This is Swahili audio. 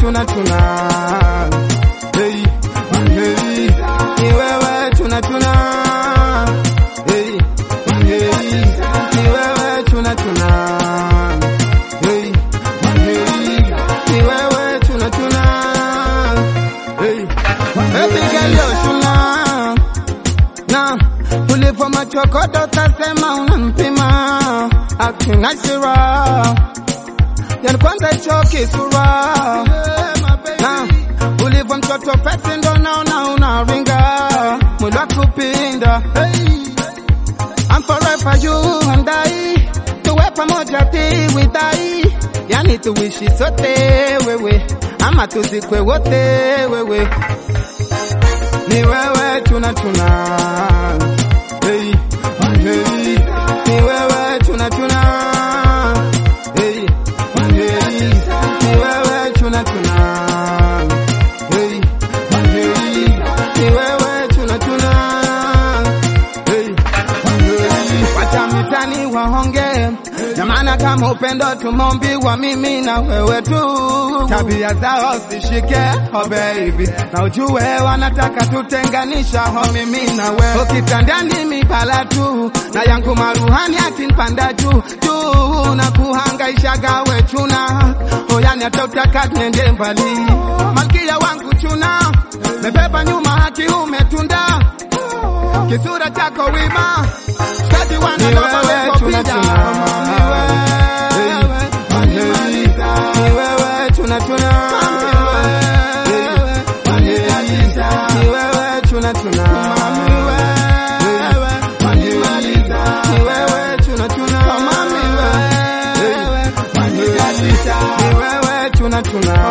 tuna hey hey ni wewe tuna hey hey ni wewe tuna hey hey ni wewe tuna hey baby girl yo tuna na ulipo machokodo tasema unampima akina sira yani kwanza choki sura na ulipo mtoto fesi ndo naona unaringa mwili wa kupinda I'm forever you and I tuwe pamoja tiwidai yani tuishi sote wewe ama tuzikwe wote wewe ni wewe tuna hey hey ni wewe tuna hey hey ni wewe tuna hey hey ni wewe tuna hey hey wacha mitani wahonge jamana kama upendo tumombiwa mimi na wewe tu tabia zao sishike oh baby na ujue wanataka tutenganisha oh mimi na wewe ukitandani mipala tu na yangu maruhani akinipanda juu na kuhangaisha gawe chuna oh yani atataka nende mbali malkia wangu chuna mebeba nyuma haki umetunda kisura chako wima kazi wana loba wewe tuna tuna